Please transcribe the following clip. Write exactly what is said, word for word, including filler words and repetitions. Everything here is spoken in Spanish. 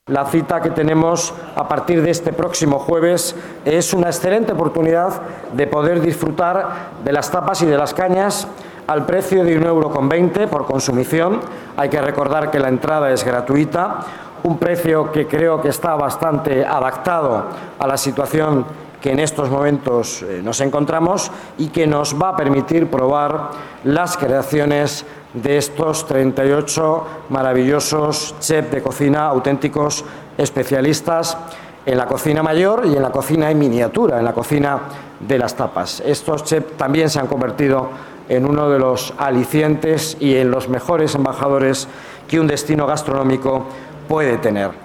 La cita que tenemos a partir de este próximo jueves es una excelente oportunidad de poder disfrutar de las tapas y de las cañas al precio de un euro con veinte por consumición. Hay que recordar que la entrada es gratuita, un precio que creo que está bastante adaptado a la situación que en estos momentos eh, nos encontramos y que nos va a permitir probar las creaciones de estos treinta y ocho maravillosos chefs de cocina, auténticos especialistas en la cocina mayor y en la cocina en miniatura, en la cocina de las tapas. Estos chefs también se han convertido en uno de los alicientes y en los mejores embajadores que un destino gastronómico puede tener.